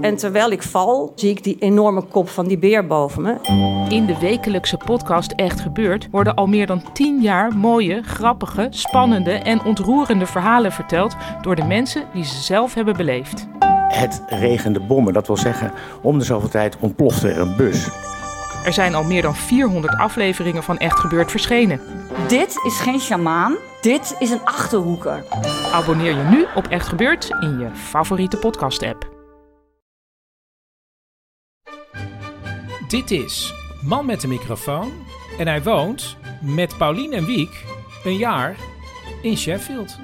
En terwijl ik val, zie ik die enorme kop van die beer boven me. In de wekelijkse podcast Echt Gebeurd worden al meer dan 10 jaar mooie, grappige, spannende en ontroerende verhalen verteld door de mensen die ze zelf hebben beleefd. Het regende bommen, dat wil zeggen, om de zoveel tijd ontplofte er een bus. Er zijn al meer dan 400 afleveringen van Echt Gebeurd verschenen. Dit is geen sjamaan, dit is een Achterhoeker. Abonneer je nu op Echt Gebeurd in je favoriete podcast-app. Dit is Man met de microfoon en hij woont met Paulien en Wiek een jaar in Sheffield.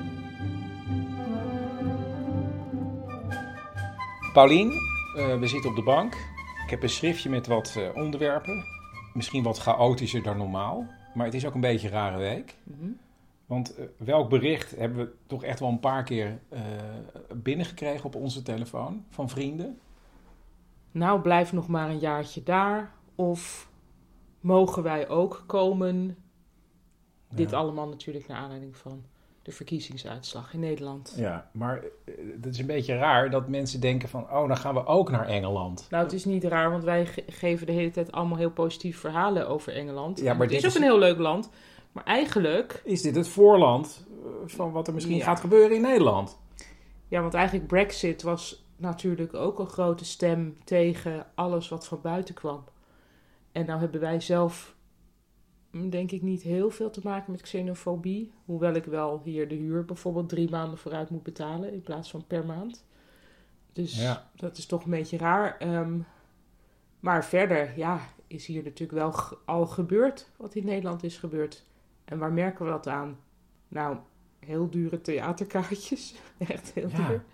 Paulien, we zitten op de bank. Ik heb een schriftje met wat onderwerpen. Misschien wat chaotischer dan normaal. Maar het is ook een beetje een rare week. Mm-hmm. Want welk bericht hebben we toch echt wel een paar keer binnengekregen op onze telefoon van vrienden? Nou, blijf nog maar een jaartje daar. Of mogen wij ook komen? Ja. Dit allemaal natuurlijk naar aanleiding van de verkiezingsuitslag in Nederland. Ja, maar het is een beetje raar dat mensen denken van, oh, dan gaan we ook naar Engeland. Nou, het is niet raar, want wij geven de hele tijd allemaal heel positieve verhalen over Engeland. Ja, maar het is ook een heel leuk land. Maar eigenlijk is dit het voorland van wat er misschien gaat gebeuren in Nederland. Ja, want eigenlijk Brexit was natuurlijk ook een grote stem tegen alles wat van buiten kwam. En nou hebben wij zelf, denk ik, niet heel veel te maken met xenofobie. Hoewel ik wel hier de huur bijvoorbeeld 3 maanden vooruit moet betalen in plaats van per maand. Dus ja, dat is toch een beetje raar. Maar verder, ja, is hier natuurlijk wel al gebeurd wat in Nederland is gebeurd. En waar merken we dat aan? Nou, heel dure theaterkaartjes. Echt heel duur.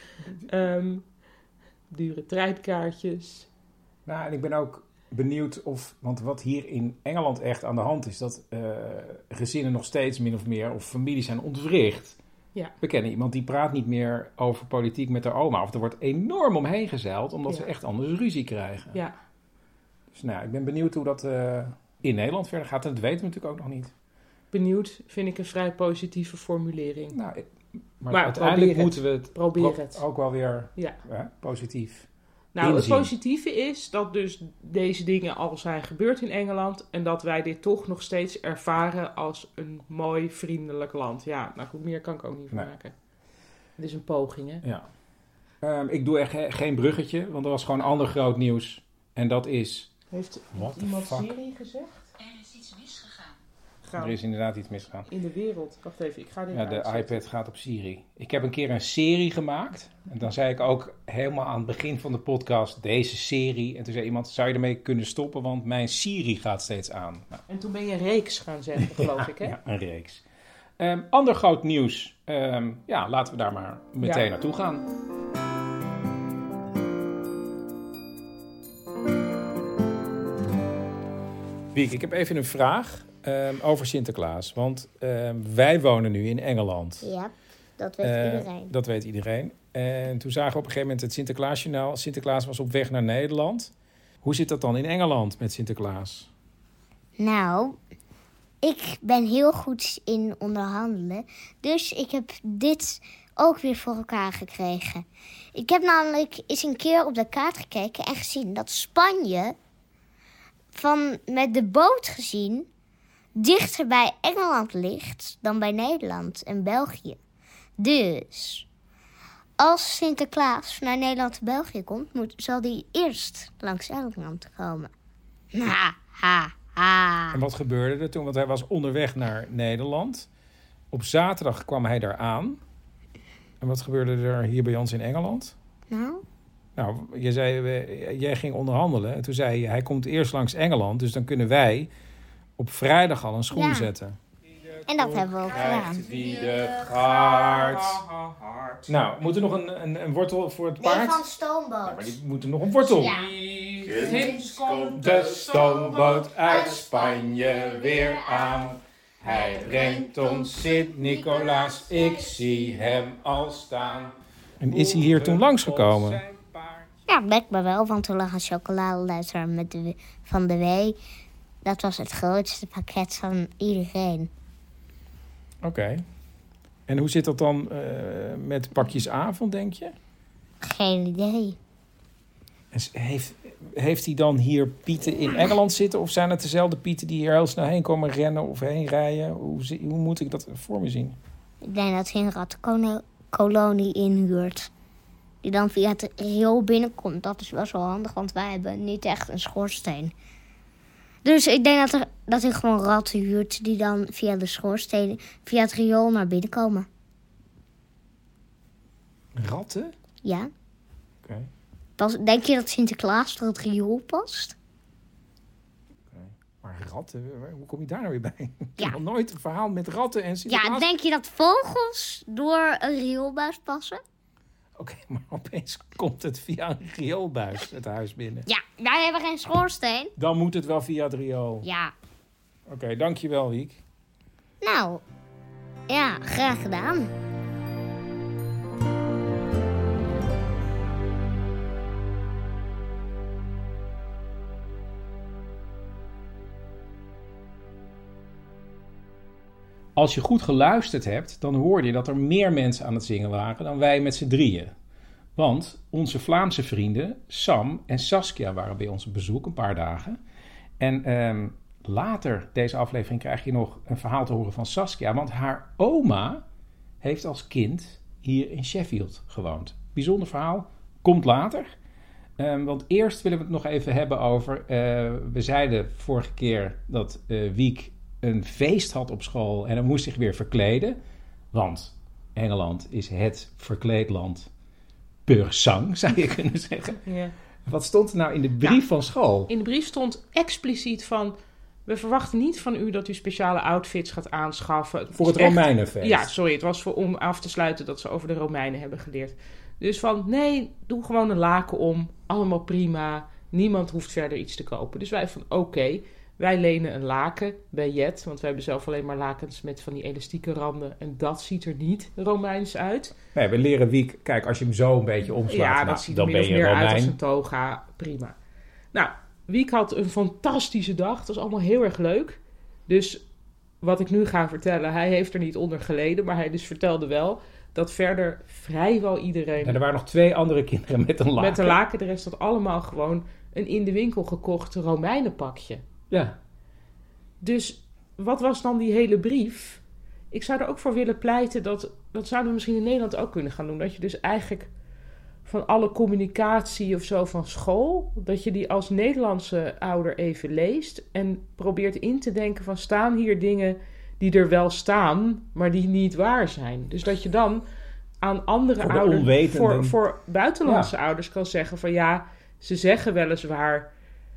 Dure treinkaartjes. Nou, en ik ben ook benieuwd want wat hier in Engeland echt aan de hand is, dat gezinnen nog steeds min of meer, of families zijn ontwricht. Ja. We kennen iemand die praat niet meer over politiek met haar oma. Of er wordt enorm omheen gezeild, omdat ze echt anders ruzie krijgen. Ja. Dus nou, ik ben benieuwd hoe dat in Nederland verder gaat. En dat weten we natuurlijk ook nog niet. Benieuwd vind ik een vrij positieve formulering. Nou, maar uiteindelijk moeten we het ook wel weer positief Nou, het positieve is dat dus deze dingen al zijn gebeurd in Engeland en dat wij dit toch nog steeds ervaren als een mooi, vriendelijk land. Ja, nou goed, meer kan ik ook niet van maken. Het is een poging, hè? Ja. Ik doe echt geen bruggetje, want er was gewoon ander groot nieuws. En dat is... Heeft iemand Siri gezegd? Er is iets misgegaan. Er is inderdaad iets misgegaan. In de wereld. Wacht even, ik ga dit de iPad gaat op Siri. Ik heb een keer een serie gemaakt. En dan zei ik ook helemaal aan het begin van de podcast, deze serie. En toen zei iemand, zou je ermee kunnen stoppen, want mijn Siri gaat steeds aan. Nou. En toen ben je een reeks gaan zeggen, geloof ik, hè? Ja, een reeks. Ander groot nieuws. Laten we daar maar meteen naartoe gaan. Wiek, ik heb even een vraag over Sinterklaas. Want wij wonen nu in Engeland. Ja, dat weet iedereen. Dat weet iedereen. En toen zagen we op een gegeven moment het Sinterklaasjournaal. Sinterklaas was op weg naar Nederland. Hoe zit dat dan in Engeland met Sinterklaas? Nou, ik ben heel goed in onderhandelen. Dus ik heb dit ook weer voor elkaar gekregen. Ik heb namelijk eens een keer op de kaart gekeken en gezien dat Spanje met de boot gezien dichter bij Engeland ligt dan bij Nederland en België. Dus als Sinterklaas naar Nederland en België komt, zal die eerst langs Engeland komen. En wat gebeurde er toen? Want hij was onderweg naar Nederland. Op zaterdag kwam hij daar aan. En wat gebeurde er hier bij ons in Engeland? Nou, jij ging onderhandelen. En toen zei je, hij komt eerst langs Engeland. Dus dan kunnen wij op vrijdag al een schoen zetten. En dat hebben we ook gedaan. Wie de gaart. Nou, moet er nog een wortel voor het paard? Nee, van stoomboot. Ja, maar die moeten nog een wortel. Ja. Ginds komt de stoomboot uit Spanje weer aan. Hij brengt ons Sint-Nicolaas, ik zie hem al staan. En is hij hier toen langsgekomen? Ja, blijkbaar wel, want er lag een chocoladeletter van de W. Dat was het grootste pakket van iedereen. Oké. En hoe zit dat dan met pakjesavond, denk je? Geen idee. Heeft hij dan hier pieten in Engeland zitten? Of zijn het dezelfde pieten die hier heel snel heen komen rennen of heen rijden? Hoe moet ik dat voor me zien? Ik denk dat hij een rattenkolonie inhuurt. Die dan via het riool binnenkomt. Dat is wel zo handig, want wij hebben niet echt een schoorsteen. Dus ik denk dat hij gewoon ratten huurt die dan via de schoorsteen, via het riool naar binnen komen. Ratten? Ja. Oké. Denk je dat Sinterklaas door het riool past? Maar ratten, hoe kom je daar nou weer bij? Ik Ja. heb nog nooit een verhaal met ratten en Sinterklaas. Ja, denk je dat vogels door een rioolbuis passen? Oké, maar opeens komt het via een rioolbuis het huis binnen. Ja, wij hebben geen schoorsteen. Dan moet het wel via het riool. Ja. Oké, dankjewel, Wiek. Nou, ja, graag gedaan. Als je goed geluisterd hebt, dan hoorde je dat er meer mensen aan het zingen waren dan wij met z'n drieën. Want onze Vlaamse vrienden Sam en Saskia waren bij ons op bezoek een paar dagen. En later deze aflevering krijg je nog een verhaal te horen van Saskia. Want haar oma heeft als kind hier in Sheffield gewoond. Bijzonder verhaal, komt later. Want eerst willen we het nog even hebben over... we zeiden vorige keer dat Wiek een feest had op school en hij moest zich weer verkleden. Want Engeland is het verkleedland per sang, zou je kunnen zeggen. Ja. Wat stond er nou in de brief van school? In de brief stond expliciet van... We verwachten niet van u dat u speciale outfits gaat aanschaffen. Voor het Romeinenfeest. Ja, sorry, het was om af te sluiten dat ze over de Romeinen hebben geleerd. Dus van, nee, doe gewoon een laken om. Allemaal prima. Niemand hoeft verder iets te kopen. Dus wij van, oké, wij lenen een laken bij Jet. Want wij hebben zelf alleen maar lakens met van die elastieke randen. En dat ziet er niet Romeins uit. Nee, we leren Wiek, kijk, als je hem zo een beetje omslaat, Ja, nou, dat ziet er dan min ben of je meer Romein. uit als een toga. Prima. Nou, Wiek had een fantastische dag. Het was allemaal heel erg leuk. Dus wat ik nu ga vertellen, hij heeft er niet onder geleden. Maar hij dus vertelde wel dat verder vrijwel iedereen... En er waren nog 2 andere kinderen met een laken. Met een laken, de rest had allemaal gewoon een in de winkel gekocht Romeinenpakje. Ja. Dus wat was dan die hele brief? Ik zou er ook voor willen pleiten dat zouden we misschien in Nederland ook kunnen gaan doen. Dat je dus eigenlijk van alle communicatie of zo van school, dat je die als Nederlandse ouder even leest en probeert in te denken van staan hier dingen die er wel staan, maar die niet waar zijn. Dus dat je dan aan andere Voor de ouders, onwetenden. voor buitenlandse ouders kan zeggen van ja, ze zeggen weliswaar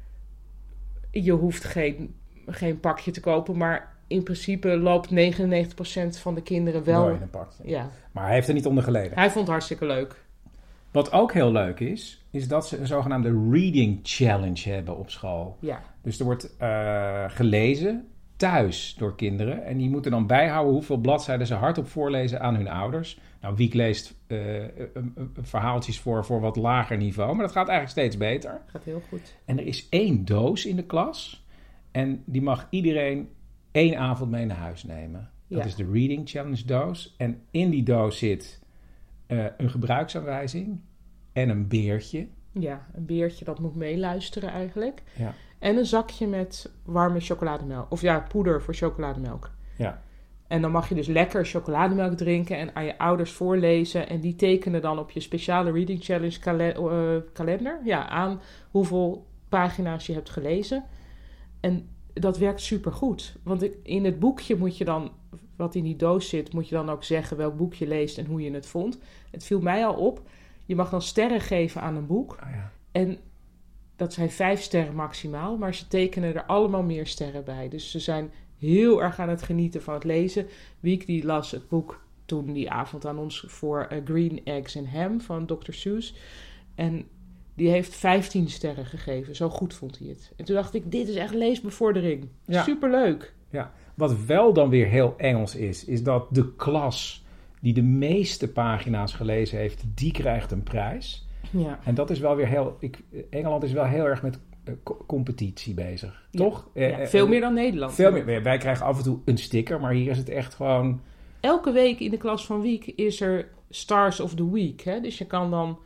je hoeft geen pakje te kopen, maar in principe loopt 99% van de kinderen wel in een pakje. Ja. Maar hij heeft er niet onder geleden. Hij vond het hartstikke leuk. Wat ook heel leuk is dat ze een zogenaamde reading challenge hebben op school. Ja. Dus er wordt gelezen thuis door kinderen. En die moeten dan bijhouden hoeveel bladzijden ze hardop voorlezen aan hun ouders. Nou, Wiek leest verhaaltjes voor wat lager niveau. Maar dat gaat eigenlijk steeds beter. Gaat heel goed. En er is 1 doos in de klas. En die mag iedereen 1 avond mee naar huis nemen. Dat is de reading challenge doos. En in die doos zit een gebruiksaanwijzing en een beertje. Ja, een beertje dat moet meeluisteren eigenlijk. Ja. En een zakje met warme chocolademelk. Of ja, poeder voor chocolademelk. Ja. En dan mag je dus lekker chocolademelk drinken en aan je ouders voorlezen. En die tekenen dan op je speciale Reading Challenge kalender aan hoeveel pagina's je hebt gelezen. En dat werkt supergoed. Want in het boekje moet je dan, wat in die doos zit, moet je dan ook zeggen welk boek je leest en hoe je het vond. Het viel mij al op. Je mag dan sterren geven aan een boek. Oh ja. En dat zijn 5 sterren maximaal, maar ze tekenen er allemaal meer sterren bij. Dus ze zijn heel erg aan het genieten van het lezen. Wiek die las het boek toen die avond aan ons voor Green Eggs and Ham van Dr. Seuss. En die heeft 15 sterren gegeven. Zo goed vond hij het. En toen dacht ik, dit is echt leesbevordering. Ja. Superleuk. Ja. Wat wel dan weer heel Engels is dat de klas die de meeste pagina's gelezen heeft, die krijgt een prijs. Ja. En dat is wel weer Engeland is wel heel erg met competitie bezig, toch? Ja, veel meer dan Nederland. Veel meer. Wij krijgen af en toe een sticker, maar hier is het echt gewoon... Elke week in de klas van Wiek is er Stars of the Week. Hè? Dus je kan dan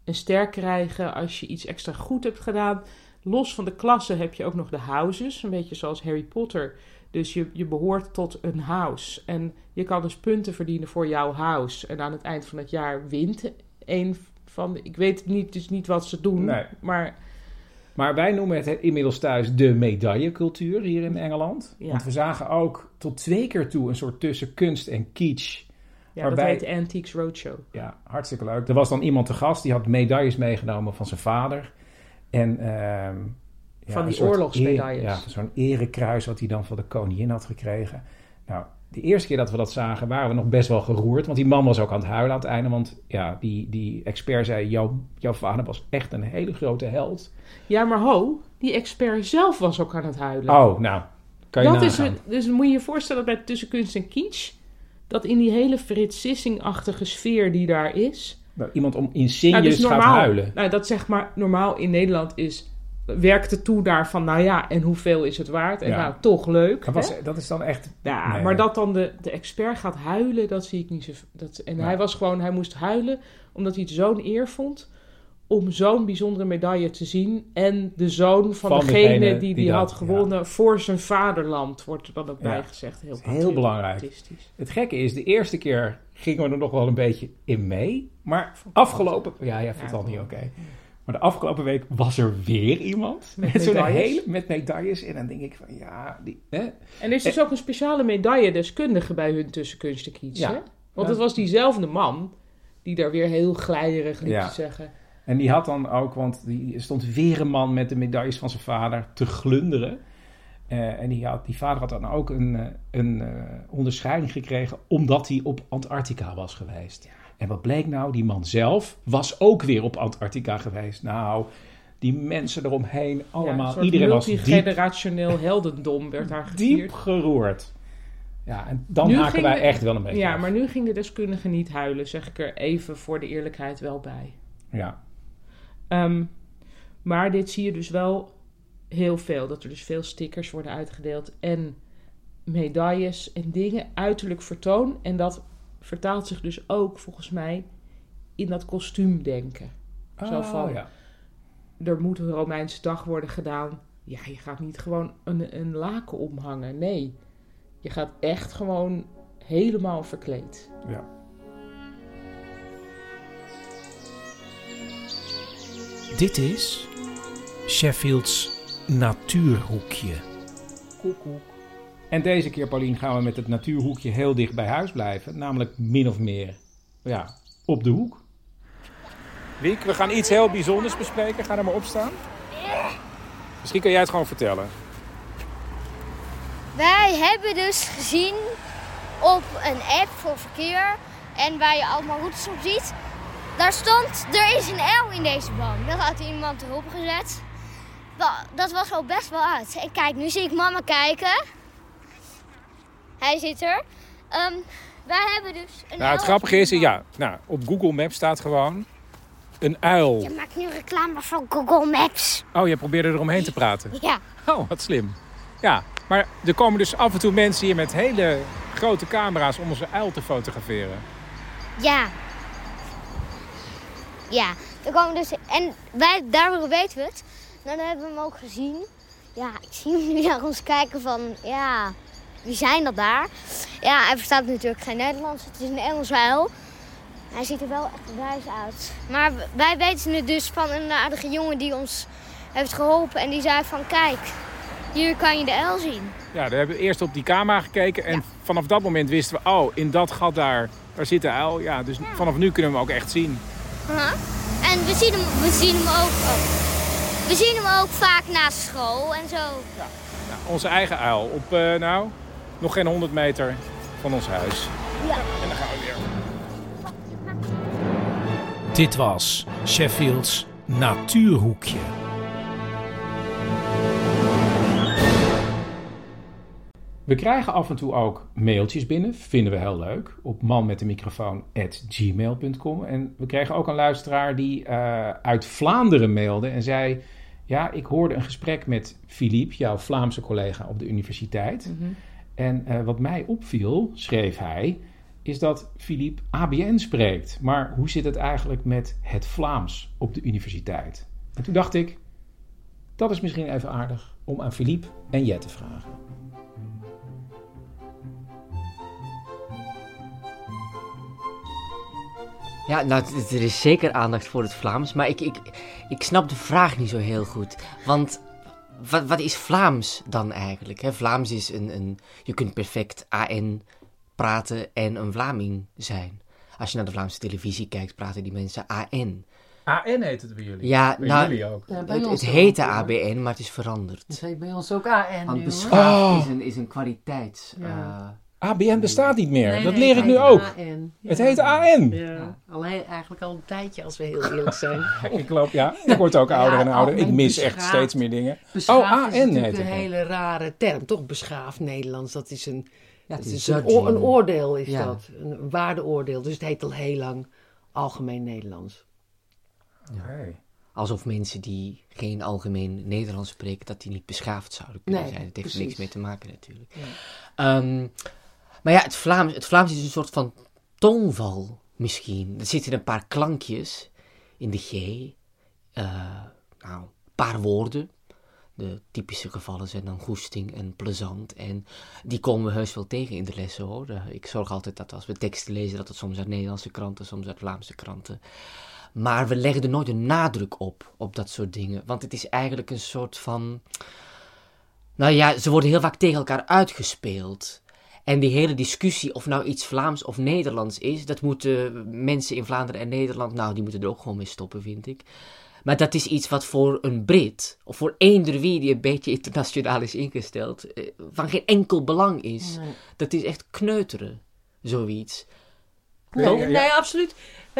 een ster krijgen als je iets extra goed hebt gedaan. Los van de klassen heb je ook nog de houses. Een beetje zoals Harry Potter. Dus je behoort tot een house. En je kan dus punten verdienen voor jouw house. En aan het eind van het jaar wint een van de... Ik weet niet wat ze doen. Nee. Maar wij noemen het inmiddels thuis de medaillecultuur hier in Engeland. Ja. Want we zagen ook tot 2 keer toe een soort tussen kunst en kitsch. Ja, waarbij, dat heet Antiques Roadshow. Ja, hartstikke leuk. Er was dan iemand te gast, die had medailles meegenomen van zijn vader. En... van die oorlogsmedailles. Ja, zo'n erekruis wat hij dan van de koningin had gekregen. Nou, de eerste keer dat we dat zagen, waren we nog best wel geroerd. Want die man was ook aan het huilen aan het einde. Want ja, die expert zei, jouw vader was echt een hele grote held. Ja, maar die expert zelf was ook aan het huilen. Oh, nou, kan je nagaan. Dus moet je je voorstellen bij tussen kunst en kitsch, dat in die hele Frits Sissing-achtige sfeer die daar is... Nou, iemand om insignes gaat huilen. Nou, dat zeg maar normaal in Nederland is... werkt het toe daar van, nou ja, en hoeveel is het waard? En nou, toch leuk. Dat is dan echt... Ja, nee, maar dat dan de expert gaat huilen, dat zie ik niet zo... Hij moest huilen omdat hij het zo'n eer vond om zo'n bijzondere medaille te zien. En de zoon van degene die had gewonnen voor zijn vaderland, wordt er dan ook bij gezegd. Heel belangrijk. Het gekke is, de eerste keer gingen we er nog wel een beetje in mee. Maar afgelopen... Ja, jij vond het al niet oké. Maar de afgelopen week was er weer iemand met medailles. En dan denk ik van En er is dus ook een speciale medailledeskundige bij hun tussen kunst en kitsch. Ja. Hè? Want het was diezelfde man die daar weer heel glijderig liep te zeggen. En die had dan ook, want die stond weer een man met de medailles van zijn vader te glunderen. En die vader had dan ook een onderscheiding gekregen omdat hij op Antarctica was geweest. Ja. En wat bleek nou? Die man zelf was ook weer op Antarctica geweest. Nou, die mensen eromheen, allemaal. Iedereen was multigenerationeel heldendom werd daar gevierd. Diep geroerd. Ja, en dan haken wij echt wel een beetje af. Maar nu ging de deskundige niet huilen, zeg ik er even voor de eerlijkheid wel bij. Ja. Maar dit zie je dus wel heel veel. Dat er dus veel stickers worden uitgedeeld en medailles en dingen, uiterlijk vertoon. En dat vertaalt zich dus ook, volgens mij, in dat kostuumdenken. Zo van, er moet een Romeinse dag worden gedaan. Ja, je gaat niet gewoon een laken omhangen. Nee, je gaat echt gewoon helemaal verkleed. Ja. Dit is Sheffield's Natuurhoekje. Koekoek. En deze keer, Paulien, gaan we met het natuurhoekje heel dicht bij huis blijven. Namelijk min of meer op de hoek. Wiek, we gaan iets heel bijzonders bespreken. Ga er maar op staan. Misschien kan jij het gewoon vertellen. Wij hebben dus gezien op een app voor verkeer en waar je allemaal routes op ziet. Daar stond, er is een uil in deze boom. Dat had iemand erop gezet. Dat was al best wel uit. En kijk, nu zie ik mama kijken. Hij zit er. Wij hebben dus een uil. Het grappige is, op Google Maps staat gewoon een uil. Je maakt nu reclame van Google Maps. Oh, je probeerde eromheen te praten? Ja. Oh, wat slim. Ja, maar er komen dus af en toe mensen hier met hele grote camera's om onze uil te fotograferen. Ja. Ja, er komen dus... En daardoor weten we het. Nou, dan hebben we hem ook gezien. Ja, ik zie hem nu naar ons kijken van... Ja, wie zijn dat daar? Ja, hij verstaat natuurlijk geen Nederlands. Het is een Engels uil. Hij ziet er wel echt wijs uit. Maar wij weten het dus van een aardige jongen die ons heeft geholpen. En die zei van, kijk, hier kan je de uil zien. Ja, we hebben eerst op die camera gekeken. En vanaf dat moment wisten we, in dat gat daar zit de uil. Ja, dus vanaf nu kunnen we hem ook echt zien. En we zien hem ook vaak na school en zo. Ja. Nou, onze eigen uil op nog geen 100 meter van ons huis. Ja. En dan gaan we weer. Dit was Sheffield's Natuurhoekje. We krijgen af en toe ook mailtjes binnen, vinden we heel leuk, op manmetdemicrofoon@gmail.com. En we kregen ook een luisteraar die uit Vlaanderen mailde en zei... Ja, ik hoorde een gesprek met Philippe, jouw Vlaamse collega op de universiteit. Mm-hmm. En wat mij opviel, schreef hij... is dat Philippe ABN spreekt. Maar hoe zit het eigenlijk met het Vlaams op de universiteit? En toen dacht ik, dat is misschien even aardig om aan Philippe en Jet te vragen. Ja, nou, er is zeker aandacht voor het Vlaams, maar ik snap de vraag niet zo heel goed. Want wat is Vlaams dan eigenlijk? Hè? Vlaams is je kunt perfect AN praten en een Vlaming zijn. Als je naar de Vlaamse televisie kijkt, praten die mensen AN. AN heet het bij jullie? Ja, bij nou, jullie ook. Ja, het heette ABN, maar het is veranderd. Het heet bij ons ook AN Want nu, beschaafd is een kwaliteits... Ja. ABN bestaat niet meer. Nee, dat nee, leer ik het nu heet ook. AN. Ja. Het heet AN. Ja, eigenlijk al een tijdje, als we heel eerlijk zijn. Ik geloof, ik word ook ouder en ouder. Ik mis echt beschaafd. steeds meer dingen. Beschaafd AN is natuurlijk heet het. een hele rare term. Toch beschaafd Nederlands, dat is een... Ja, het is een oordeel, is dat. Een waardeoordeel. Dus het heet al heel lang Algemeen Nederlands. Okay. Alsof mensen die geen algemeen Nederlands spreken, dat die niet beschaafd zouden kunnen zijn. Het heeft er niks mee te maken natuurlijk. Ja. Maar ja, het Vlaams is een soort van tongval misschien. Er zitten een paar klankjes in de G. Een paar woorden. De typische gevallen zijn dan goesting en plezant. En die komen we heus wel tegen in de lessen, hoor. Ik zorg altijd dat als we teksten lezen, dat het soms uit Nederlandse kranten, soms uit Vlaamse kranten. Maar we leggen er nooit een nadruk op dat soort dingen. Want het is eigenlijk een soort van... Nou ja, ze worden heel vaak tegen elkaar uitgespeeld. En die hele discussie of nou iets Vlaams of Nederlands is, dat moeten mensen in Vlaanderen en Nederland, die moeten er ook gewoon mee stoppen, vind ik. Maar dat is iets wat voor een Brit, of voor eender wie die een beetje internationaal is ingesteld, van geen enkel belang is. Nee. Dat is echt kneuteren, zoiets. Nee, absoluut.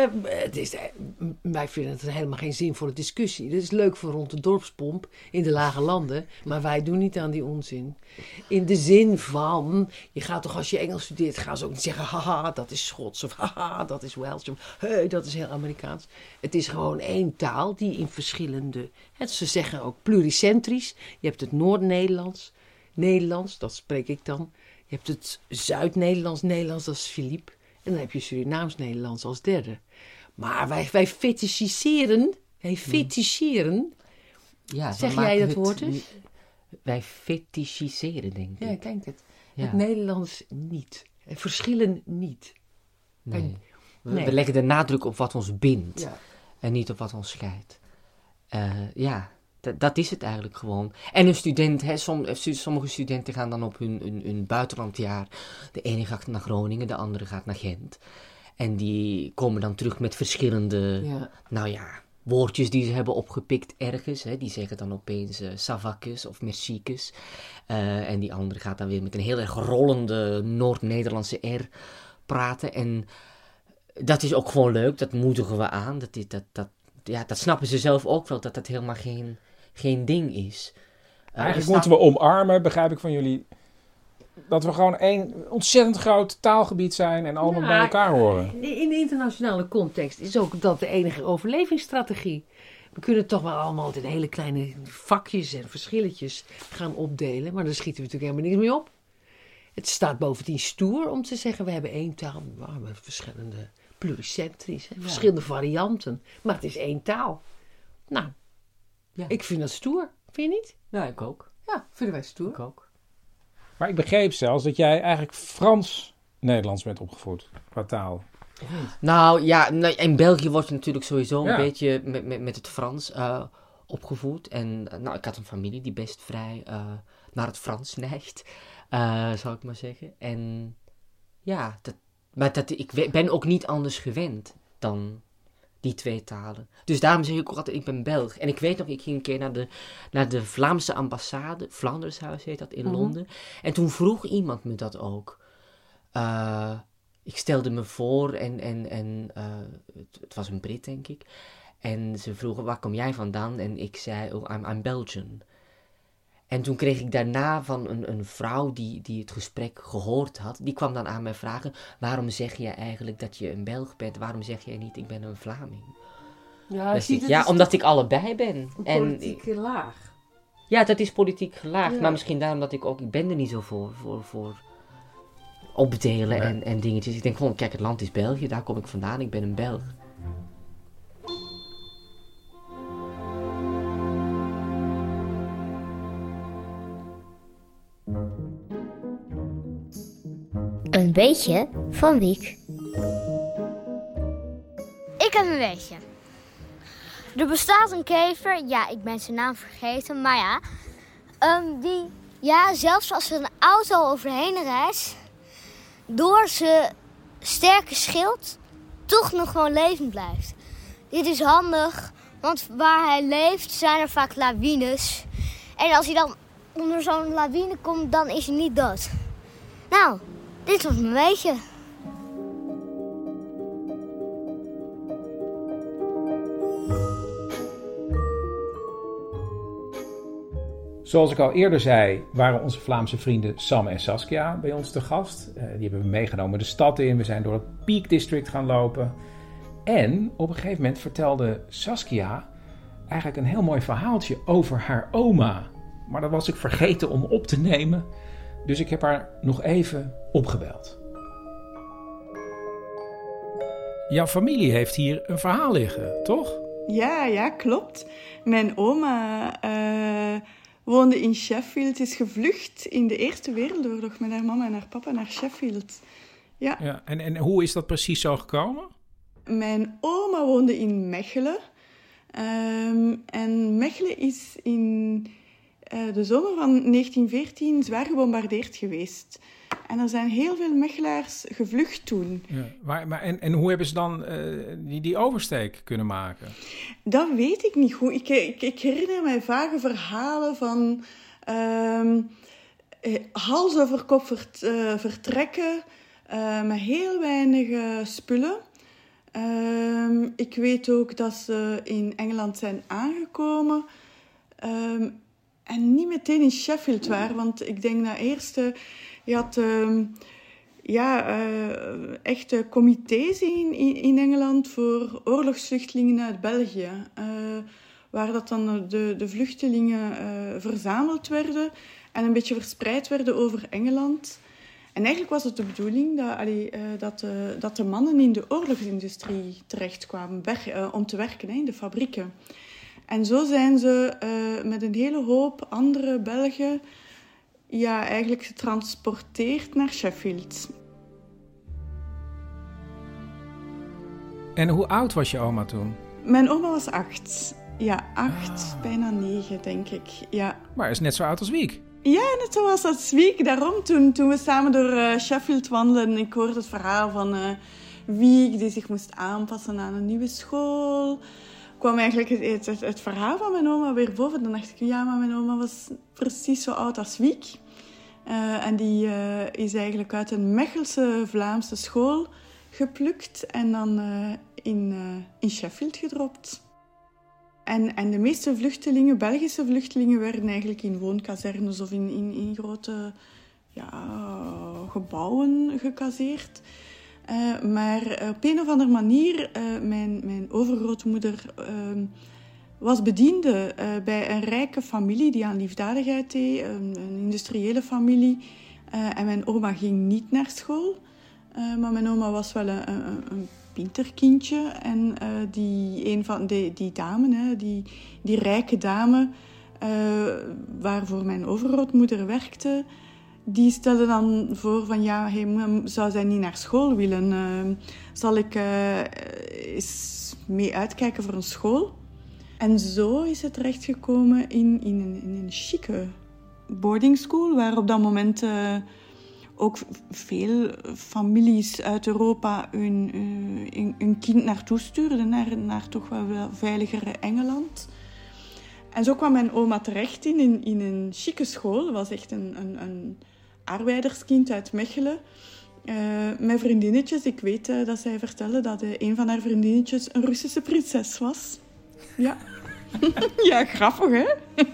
Wij vinden het helemaal geen zinvolle discussie. Dat is leuk voor rond de dorpspomp in de lage landen, maar wij doen niet aan die onzin. In de zin van, je gaat toch als je Engels studeert, gaan ze ook niet zeggen, haha, dat is Schots, of haha, dat is Welsh, of hey, dat is heel Amerikaans. Het is gewoon één taal die in verschillende, ze zeggen ook pluricentrisch. Je hebt het Noord-Nederlands, dat spreek ik dan. Je hebt het Zuid-Nederlands, dat is Philippe. En dan heb je Surinaams-Nederlands als derde. Maar wij fetischiseren. Ja, zeg jij dat woord eens? Wij fetischiseren, denk ik. Ja, ik denk het. Ja. Het Nederlands niet. Verschillen niet. Nee. We leggen de nadruk op wat ons bindt. Ja. En niet op wat ons scheidt. Dat is het eigenlijk gewoon. En een student, sommige studenten gaan dan op hun buitenlandjaar. De ene gaat naar Groningen, de andere gaat naar Gent. En die komen dan terug met verschillende, woordjes die ze hebben opgepikt ergens. Die zeggen dan opeens savakes of merciekes. En die andere gaat dan weer met een heel erg rollende Noord-Nederlandse R praten. En dat is ook gewoon leuk, dat moedigen we aan. Dat snappen ze zelf ook wel, dat helemaal geen ding is. Eigenlijk moeten we omarmen, begrijp ik van jullie, dat we gewoon één ontzettend groot taalgebied zijn en allemaal bij elkaar horen. In de internationale context is ook dat de enige overlevingsstrategie. We kunnen toch wel allemaal in hele kleine vakjes en verschilletjes gaan opdelen, maar daar schieten we natuurlijk helemaal niks mee op. Het staat bovendien stoer om te zeggen, we hebben één taal, we hebben verschillende pluricentrisch, verschillende varianten, maar het is één taal. Nou, ik vind dat stoer. Vind je niet? Ja, ik ook. Ja, vinden wij stoer. Ik ook. Maar ik begreep zelfs dat jij eigenlijk Frans-Nederlands bent opgevoed qua taal. Nou ja, in België word je natuurlijk sowieso een beetje met het Frans opgevoed. En ik had een familie die best vrij naar het Frans neigt, zou ik maar zeggen. En ja, ik ben ook niet anders gewend dan die twee talen. Dus daarom zeg ik ook altijd, ik ben Belg. En ik weet nog, ik ging een keer naar de Vlaamse ambassade, Flandershuis heet dat, in Londen. En toen vroeg iemand me dat ook. Ik stelde me voor en het was een Brit, denk ik. En ze vroegen, waar kom jij vandaan? En ik zei, I'm Belgian. En toen kreeg ik daarna van een vrouw die het gesprek gehoord had, die kwam dan aan mij vragen, waarom zeg je eigenlijk dat je een Belg bent? Waarom zeg jij niet, ik ben een Vlaming? Ja, omdat ik allebei ben. Politiek laag. Ja, dat is politiek gelaagd. Ja. Maar misschien daarom dat ik ben er niet zo voor opdelen en dingetjes. Ik denk gewoon, kijk, het land is België, daar kom ik vandaan, ik ben een Belg. Een beetje van Wiek. Ik heb een weetje. Er bestaat een kever, ja, ik ben zijn naam vergeten, maar ja. Die, ja, zelfs als er een auto overheen rijdt, door zijn sterke schild, toch nog gewoon levend blijft. Dit is handig, want waar hij leeft zijn er vaak lawines. En als hij dan onder zo'n lawine komt, dan is hij niet dood. Nou, dit was mijn weetje. Zoals ik al eerder zei, waren onze Vlaamse vrienden Sam en Saskia bij ons te gast. Die hebben we meegenomen de stad in. We zijn door het Peak District gaan lopen. En op een gegeven moment vertelde Saskia eigenlijk een heel mooi verhaaltje over haar oma. Maar dat was ik vergeten om op te nemen. Dus ik heb haar nog even opgebeld. Jouw familie heeft hier een verhaal liggen, toch? Ja, klopt. Mijn oma woonde in Sheffield, is gevlucht in de Eerste Wereldoorlog met haar mama en haar papa naar Sheffield. Ja. En hoe is dat precies zo gekomen? Mijn oma woonde in Mechelen. En Mechelen is in de zomer van 1914 zwaar gebombardeerd geweest. En er zijn heel veel Mechelaars gevlucht toen. Ja, en hoe hebben ze dan die oversteek kunnen maken? Dat weet ik niet goed. Ik herinner mij vage verhalen van hals over kop vertrekken met heel weinig spullen. Ik weet ook dat ze in Engeland zijn aangekomen en niet meteen in Sheffield waren, want ik denk dat eerst je had echte comité's in Engeland voor oorlogsvluchtelingen uit België, waar dat dan de vluchtelingen verzameld werden en een beetje verspreid werden over Engeland. En eigenlijk was het de bedoeling dat de mannen in de oorlogsindustrie terechtkwamen om te werken in de fabrieken. En zo zijn ze met een hele hoop andere Belgen eigenlijk getransporteerd naar Sheffield. En hoe oud was je oma toen? Mijn oma was 8. Ja, 8, bijna 9, denk ik. Ja. Maar is net zo oud als Wiek. Ja, net zoals als Wiek. Daarom, toen we samen door Sheffield wandelden, ik hoorde het verhaal van Wiek die zich moest aanpassen aan een nieuwe school, kwam eigenlijk het verhaal van mijn oma weer boven. Dan dacht ik, ja, maar mijn oma was precies zo oud als Wiek. En die is eigenlijk uit een Mechelse Vlaamse school geplukt en dan in Sheffield gedropt. En de meeste vluchtelingen, Belgische vluchtelingen, werden eigenlijk in woonkazernes of in grote gebouwen gekasseerd. Maar op een of andere manier, mijn overgrootmoeder was bediende bij een rijke familie die aan liefdadigheid deed, een industriële familie. En mijn oma ging niet naar school, maar mijn oma was wel een pinterkindje. En die dame, die rijke dame, waarvoor mijn overgrootmoeder werkte, die stelde dan voor van zou zij niet naar school willen? Zal ik eens mee uitkijken voor een school? En zo is het terechtgekomen in een chique boarding school, waar op dat moment ook veel families uit Europa hun kind naartoe stuurden, naar toch wel veiligere Engeland. En zo kwam mijn oma terecht in een chique school. Dat was echt een arbeiderskind uit Mechelen. Met vriendinnetjes. Ik weet dat zij vertelde dat een van haar vriendinnetjes een Russische prinses was. Ja. Ja, grappig, hè?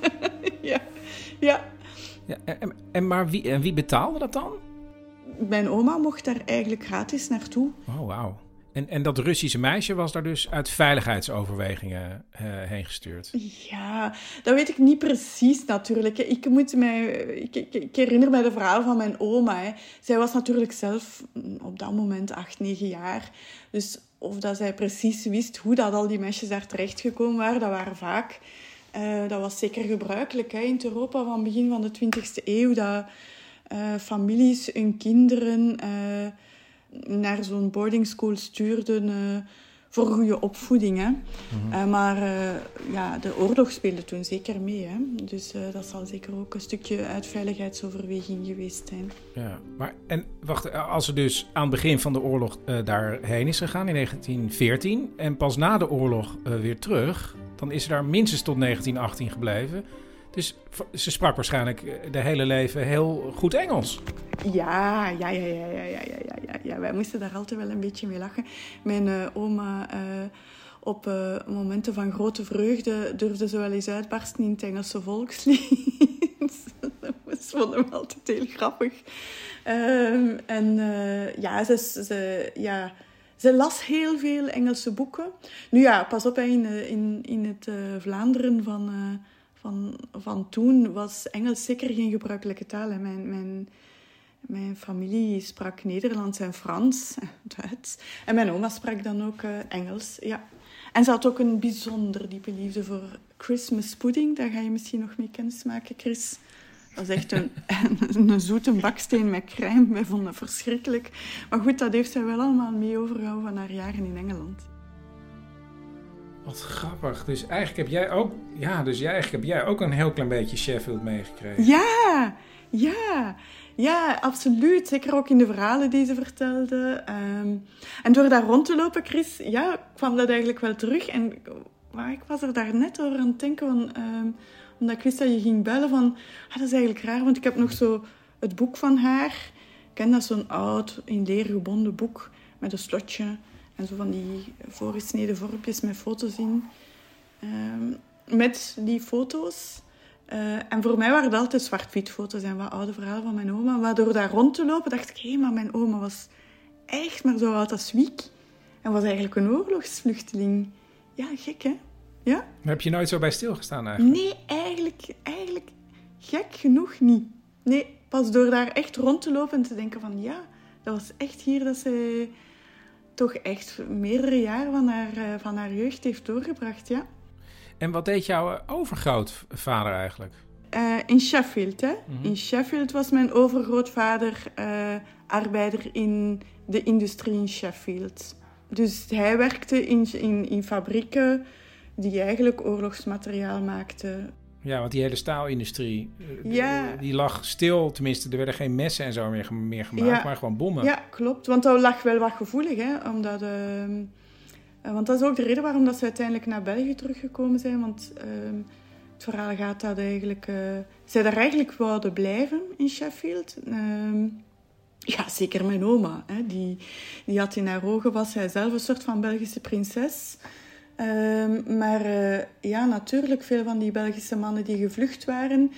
Ja. Maar wie betaalde dat dan? Mijn oma mocht daar eigenlijk gratis naartoe. Oh, wauw. En dat Russische meisje was daar dus uit veiligheidsoverwegingen heen gestuurd? Ja, dat weet ik niet precies natuurlijk. Ik herinner mij de verhaal van mijn oma. Hè. Zij was natuurlijk zelf op dat moment 8, 9 jaar. Dus of dat zij precies wist hoe dat al die meisjes daar terechtgekomen waren, dat waren vaak... dat was zeker gebruikelijk in het Europa van begin van de 20e eeuw, dat families hun kinderen naar zo'n boarding school stuurden voor goede opvoeding. Hè. Mm-hmm. Maar de oorlog speelde toen zeker mee. Hè. Dus dat zal zeker ook een stukje uit veiligheidsoverweging geweest zijn. Ja, maar en wacht, als ze dus aan het begin van de oorlog daarheen is gegaan in 1914 en pas na de oorlog weer terug, dan is ze daar minstens tot 1918 gebleven. Dus ze sprak waarschijnlijk de hele leven heel goed Engels. Ja. Wij moesten daar altijd wel een beetje mee lachen. Mijn oma op momenten van grote vreugde durfde ze wel eens uitbarsten in het Engelse volkslied. Dat vonden we altijd heel grappig. Ze las heel veel Engelse boeken. Nu ja, pas op, in het Vlaanderen van toen was Engels zeker geen gebruikelijke taal. Hè. Mijn familie sprak Nederlands en Frans, Duits. En mijn oma sprak dan ook Engels, ja. En ze had ook een bijzonder diepe liefde voor Christmas pudding. Daar ga je misschien nog mee kennismaken, Chris. Dat is echt een zoete baksteen met crème. Wij vonden dat verschrikkelijk. Maar goed, dat heeft zij wel allemaal mee overgehouden van haar jaren in Engeland. Wat grappig. Dus eigenlijk heb jij ook een heel klein beetje Sheffield meegekregen. Ja, absoluut. Zeker ook in de verhalen die ze vertelde. En door daar rond te lopen, Chris, kwam dat eigenlijk wel terug. En ik was er daar net over aan het denken, omdat ik wist dat je ging bellen van... dat is eigenlijk raar, want ik heb nog zo het boek van haar. Ik ken dat, zo'n oud, in leer gebonden boek met een slotje. En zo van die voorgesneden vormpjes met foto's in. Met die foto's. En voor mij waren dat altijd zwart-wit foto's en wat oude verhalen van mijn oma. Maar door daar rond te lopen dacht ik... maar mijn oma was echt maar zo oud als Wiek. En was eigenlijk een oorlogsvluchteling. Ja, gek, hè? Ja? Daar heb je nooit zo bij stilgestaan eigenlijk? Nee, eigenlijk gek genoeg niet. Nee, pas door daar echt rond te lopen en te denken van... dat was echt hier dat ze toch echt meerdere jaren van haar jeugd heeft doorgebracht, ja. En wat deed jouw overgrootvader eigenlijk? In Sheffield, hè. Mm-hmm. In Sheffield was mijn overgrootvader arbeider in de industrie in Sheffield. Dus hij werkte in fabrieken die eigenlijk oorlogsmateriaal maakten. Ja, want die hele staalindustrie, die lag stil. Tenminste, er werden geen messen en zo meer gemaakt, maar gewoon bommen. Ja, klopt. Want dat lag wel wat gevoelig, hè. Omdat... want dat is ook de reden waarom dat ze uiteindelijk naar België teruggekomen zijn. Want het verhaal gaat dat eigenlijk... zij daar eigenlijk wouden blijven in Sheffield. Zeker mijn oma. Hè. Die had in haar ogen, was zij zelf een soort van Belgische prinses. Maar natuurlijk veel van die Belgische mannen die gevlucht waren...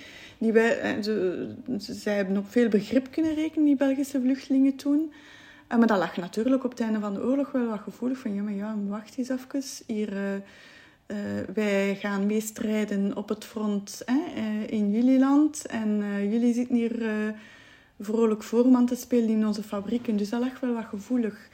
zij hebben op veel begrip kunnen rekenen, die Belgische vluchtelingen toen... Maar dat lag natuurlijk op het einde van de oorlog wel wat gevoelig van... wacht eens even. Hier, wij gaan meestrijden op het front in jullie land. En jullie zitten hier vrolijk voorman te spelen in onze fabrieken. Dus dat lag wel wat gevoelig.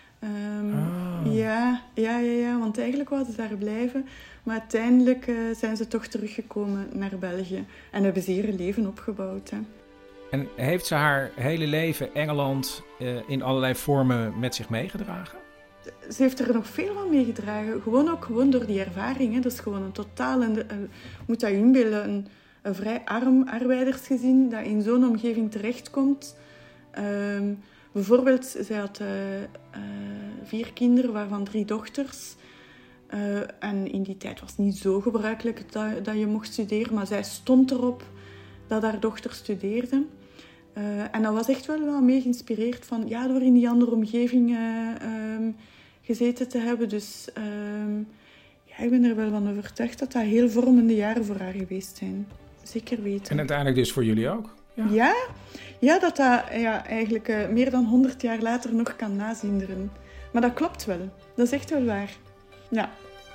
Ja, want eigenlijk wouden ze daar blijven. Maar uiteindelijk zijn ze toch teruggekomen naar België. En hebben ze hier een leven opgebouwd, hè. En heeft ze haar hele leven Engeland in allerlei vormen met zich meegedragen? Ze heeft er nog veel van meegedragen. Gewoon door die ervaring. Hè. Dat is gewoon een totaal... moet dat je inbeelden, een vrij arm arbeidersgezin dat in zo'n omgeving terechtkomt. Bijvoorbeeld, zij had 4 kinderen, waarvan 3 dochters. En in die tijd was het niet zo gebruikelijk dat je mocht studeren. Maar zij stond erop dat haar dochter studeerde. En dat was echt wel mee geïnspireerd van... door in die andere omgeving gezeten te hebben. Dus ik ben er wel van overtuigd dat dat heel vormende jaren voor haar geweest zijn. Zeker weten. En uiteindelijk dus voor jullie ook? Ja, dat eigenlijk meer dan 100 jaar later nog kan nazinderen. Maar dat klopt wel. Dat is echt wel waar. Ja.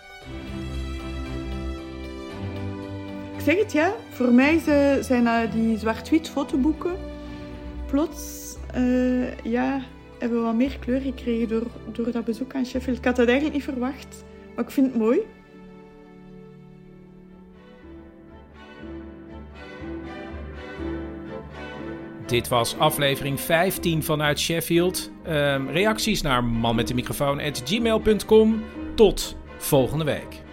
Ik zeg het, ja. Voor mij zijn die zwart-wit fotoboeken plots hebben we wat meer kleur gekregen door dat bezoek aan Sheffield. Ik had dat eigenlijk niet verwacht, maar ik vind het mooi. Dit was aflevering 15 vanuit Sheffield. Reacties naar manmetdemicrofoon@gmail.com. Tot volgende week.